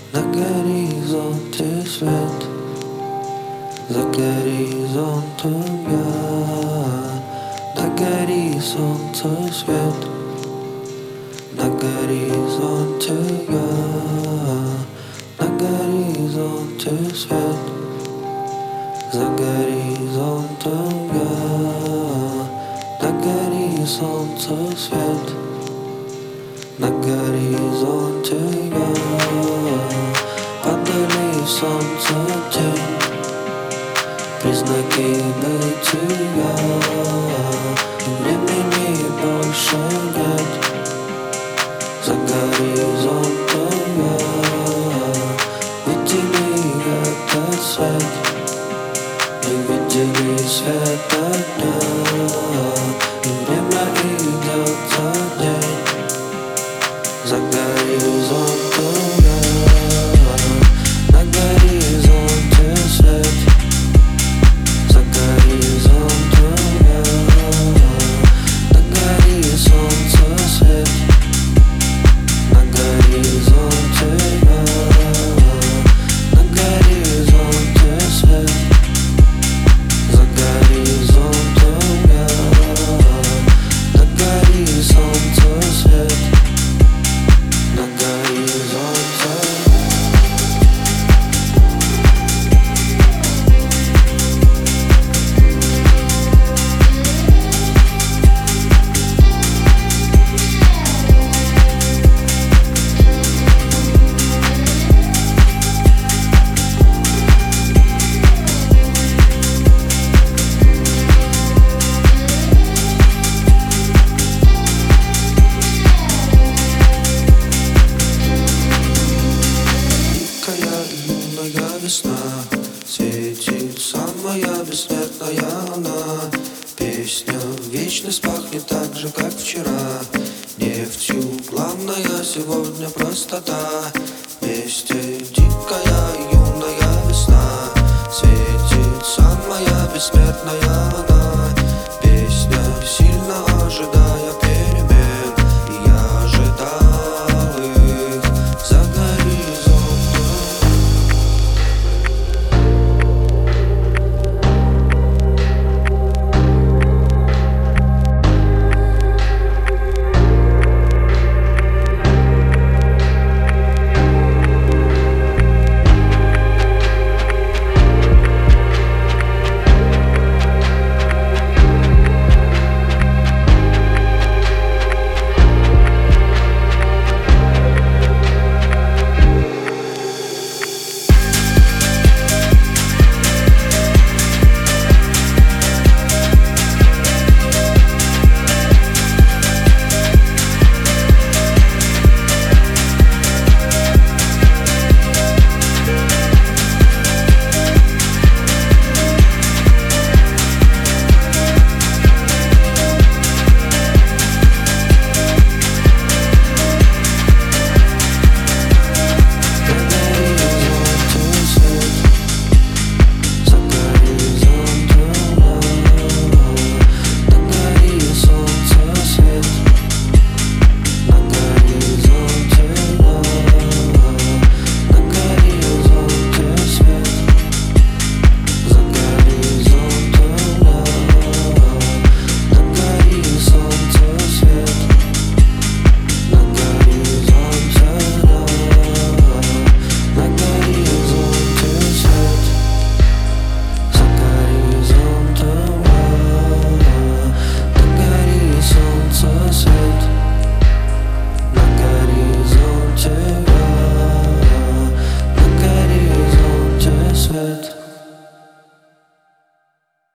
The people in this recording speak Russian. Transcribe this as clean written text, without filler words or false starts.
На горизонте свет, за горизонтом я. На горизонте свет, на горизонте я. На горизонте свет, за горизонтом я. На горизонте свет, на горизонте я. Падали солнце тень, признаки бытия. Времени больше нет, за горизонтом я. Видели этот свет, не видели света дня. И время идет за день, за горизонтом я. На горизонте свет, за горизонтом я. На горизонте свет, на горизонте я. На горизонте свет, за горизонтом я. На горизонте свет, на горизонте. Юная весна, светит самая бессмертная она. Песня вечность пахнет так же, как вчера. Нефтью главная сегодня простота. Вместе дикая юная весна, светит самая бессмертная она.